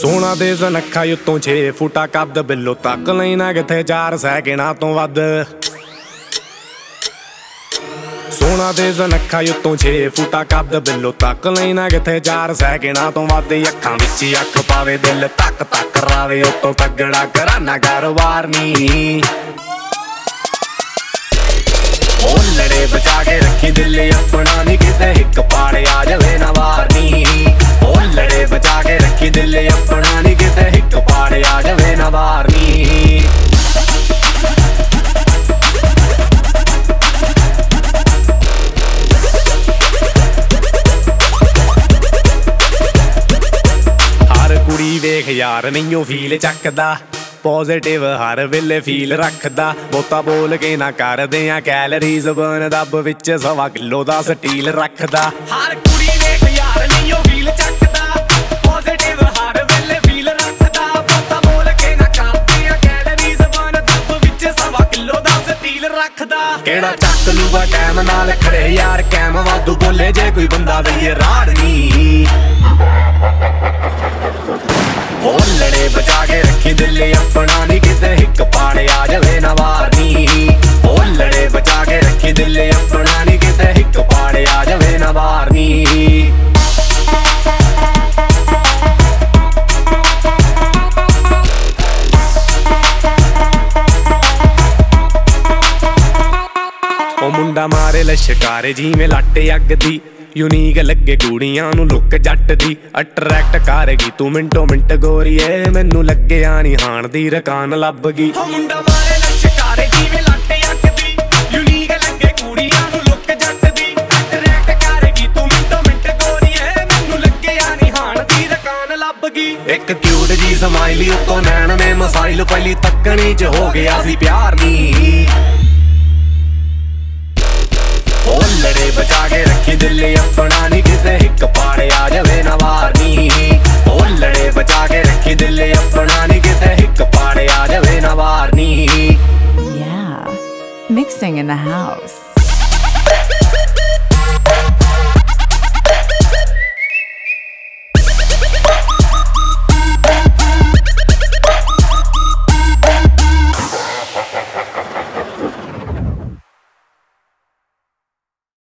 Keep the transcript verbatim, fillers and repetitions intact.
ਸੋਨਾ ਦੇ ਜ਼ਨਖਾ ਉੱਤੋਂ ਛੇ ਫੁੱਟਾ ਕੱਦ ਬਿੱਲੋ ਤੱਕ ਲੈਣਾ ਕਿੱਥੇ ਚਾਰ ਸੈਕਿੰਡਾਂ ਤੋਂ ਵੱਧ। ਸੋਨਾ ਦੇ ਜ਼ਨਖਾ ਉੱਤੋਂ ਛੇ ਫੁੱਟਾ ਕੱਦ ਬਿੱਲੋ ਤੱਕ ਲੈਣਾ ਕਿੱਥੇ ਚਾਰ ਸੈਕਿੰਡਾਂ ਤੋਂ ਵੱਧ। ਅੱਖਾਂ ਵਿੱਚ ਅੱਖ ਪਾਵੇ ਦਿਲ ਤੱਕ ਤੱਕ ਰਾਵੇ ਉੱਤੋਂ ਤਗੜਾ ਕਰਾਨਾ ਕਾਰੋਬਾਰ ਨੀ। ਉਹ ਲੜੇ ਬਚਾ ਕੇ ਰੱਖੀ ਦਿਲ ਆਪਣਾ ਨੀ ਕਿਤੇ ਹਿੱਕ ਪਾੜੇ ਆ ਜਾਵੇ ਨਾ ਵਾਰ ਨੀ। ਉਹ ਲੜੇ ਬਚਾ ਕੇ ਰੱਖੀ ਦਿਲ ਆਪਣਾ ਨੀ ਕਿਤੇ ਹਿੱਕ ਪਾੜੇ ਆ ਜਾਵੇ ਨਾ ਵਾਰ ਨੀ। ਹਰ ਕੁੜੀ ਵੇਖ ਯਾਰ ਨਹੀਂਓ ਫੀਲ ਚੱਕਦਾ, ਪੋਜ਼ਿਟਿਵ ਹਰ ਵੇਲੇ ਫੀਲ ਰੱਖਦਾ। ਬਹੁਤਾ ਬੋਲ ਕੇ ਨਾ ਕਰਦੇ ਆ ਕੈਲਰੀਜ਼ ਬਰਨ ਦੱਬ ਵਿੱਚ ਸਵਾ ਕਿਲੋ ਦਾ ਸਟੀਲ ਰੱਖਦਾ। ਹਰ ਕੁੜੀ ਵੇਖ ਯਾਰ ਨਹੀਂਓ ਫੀਲ ਚੱਕਦਾ, ਪੋਜ਼ਿਟਿਵ ਹਰ ਵੇਲੇ ਫੀਲ ਰੱਖਦਾ। ਬਹੁਤਾ ਬੋਲ ਕੇ ਨਾ ਕਰਦੇ ਆ ਕੈਲਰੀਜ਼ ਬਰਨ ਦੱਬ ਵਿੱਚ ਸਵਾ ਕਿਲੋ ਦਾ ਸਟੀਲ ਰੱਖਦਾ। ਕਿਹੜਾ ਚੱਕ ਲੂਗਾ ਟਾਈਮ ਨਾਲ ਖੜੇ ਯਾਰ ਕੈਮ ਵਾਧੂ ਬੋਲੇ ਜੇ ਕੋਈ ਬੰਦਾ ਦਈਏ ਰਾੜ ਨੀ। ਉਹ ਲੜੇ ਬਚਾ ਕੇ ਰੱਖੀ ਦਿਲ ਆਪਣਾ ਨੀ ਕਿਤੇ ਹਿੱਕ ਪਾੜੇ ਆ ਜਾਵੇ ਨਾ ਵਾਰ ਨੀ। ਉਹ ਲੜੇ ਬਚਾ ਕੇ ਰੱਖੀ ਦਿਲ ਆਪਣਾ ਨੀ ਕਿਤੇ ਹਿੱਕ ਪਾੜੇ ਆ ਜਾਵੇ ਨਾ ਵਾਰ ਨੀ। ਉਹ ਮੁੰਡਾ ਮਾਰੇ ਲਸ਼ਕਾਰੇ ਜਿਵੇਂ ਲਾਟੇ ਅੱਗ ਦੀ, ਯੂਨੀਕ ਲੱਗੇ ਕੁੜੀਆਂ ਨੂੰ ਲੁੱਕ ਜੱਟ ਦੀ। ਅਟਰੈਕਟ ਕਰੇਗੀ ਤੂੰ ਮਿੰਟੋ ਮਿੰਟ ਗੋਰੀਏ, ਮੈਨੂੰ ਲੱਗਿਆ ਨੀ ਹਾਣ ਦੀ ਰਕਾਨ ਲੱਭ ਗਈ। ਉਹ ਮੁੰਡਾ ਮਾਰੇ ਲਸ਼ਕਾਰੇ ਜਿਵੇਂ ਲਾਟੇ ਅੱਗ ਦੀ, ਯੂਨੀਕ ਲੱਗੇ ਕੁੜੀਆਂ ਨੂੰ ਲੁੱਕ ਜੱਟ ਦੀ। ਅਟਰੈਕਟ ਕਰੇਗੀ ਤੂੰ ਮਿੰਟੋ ਮਿੰਟ ਗੋਰੀਏ, ਮੈਨੂੰ ਲੱਗਿਆ ਨੀ ਹਾਣ ਦੀ ਰਕਾਨ ਲੱਭ ਗਈ। ਇੱਕ ਕਿਊਟ ਜੀ ਸਮਾਈਲੀ ਉੱਤੋਂ ਨੈਣ ਨੇ ਮਸਾਈਲ, ਪਹਿਲੀ ਤੱਕਣੀ ਚ ਹੋ ਗਿਆ ਸੀ ਪਿਆਰ ਨੀ। ਉਹ ਲੜੇ ਬਚਾ ਕੇ ਰੱਖੀ ਦਿਲ ਆਪਣਾ ਨੀ ਕਿਤੇ ਹਿੱਕ ਪਾੜੇ ਆ ਜਾਵੇ ਨਾ ਵਾਰ ਨੀ।